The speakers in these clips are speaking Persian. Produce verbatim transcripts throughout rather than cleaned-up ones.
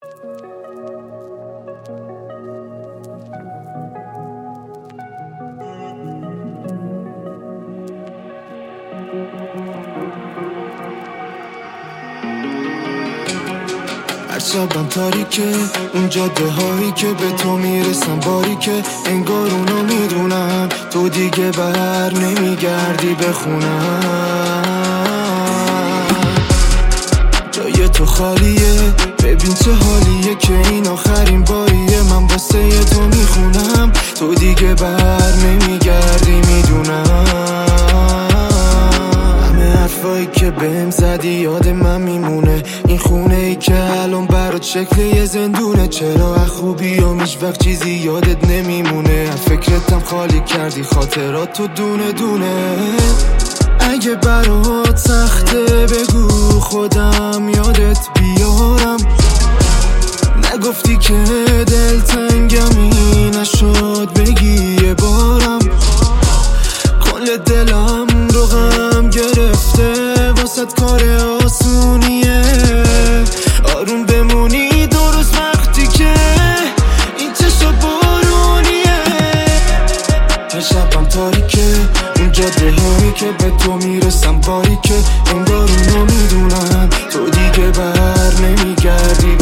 هر شبم تاریکه اون جاده هایی که به تو میرسم باریکه، انگار اونا میدونم تو دیگه بر نمیگردی بخونم. جای تو خالیه، ببین چه حالیه که این آخرین باریه من واسه تو میخونم، تو دیگه بر نمیگردی میدونم. همه حرفایی که بهم زدی یاد من میمونه، این خونه ای که الان برات شکل یه زندونه، چرا خوبیام هیچ وقت چیزی یادت نمیمونه، فکرتم خالی کردی خاطرات تو دونه دونه. اگه برات سخته بگو خودم یادت بیارم، نگفتی که دلتنگمی نشد بگی یه بارم، کل دلم رو غم گرفته واسط کار آسونیه، آروم بمونی درست وقتی که این چشم بارونیه. هر شبم تاریکه اون جاده هایی که به تو میرسم باریکه، انگار اونو میدونن تو دیگه بر نمیگردی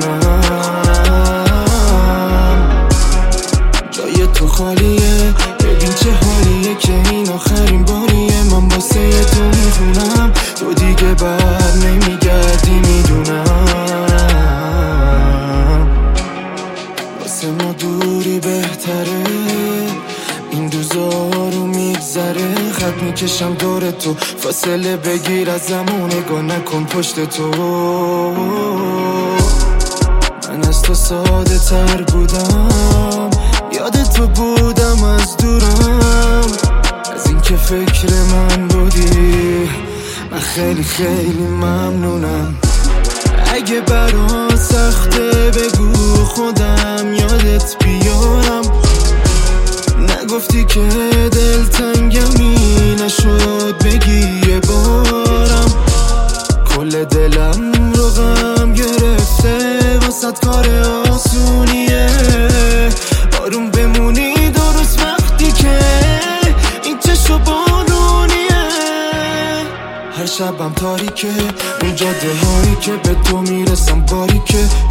بخونم. جای تو خالیه، ببین چه حالیه که این آخرین باریه من واسه تو میخونم، تو دیگه بر نمیگردی میدونم. واسه ما دوری بهتره، این روزا رو میگذره، خط میکشم دور تو، فاصله بگیر از زمان نگاه نکن پشت تو. من از تو ساده تر بودم، یاد تو بودم از دورم، از این که فکر من بودی من خیلی خیلی ممنونم. اگه برات سخته بگو خودم یادت بیارم، نگفتی که دلتنگمی نشد بگی یه بارم، کل دلم رو غم گرفته واسط کار آسونیه، آروم بمونی درست وقتی که این چشم بارونیه. هر شبم تاریکه اون جاده هایی که به تو میرسم باریکه،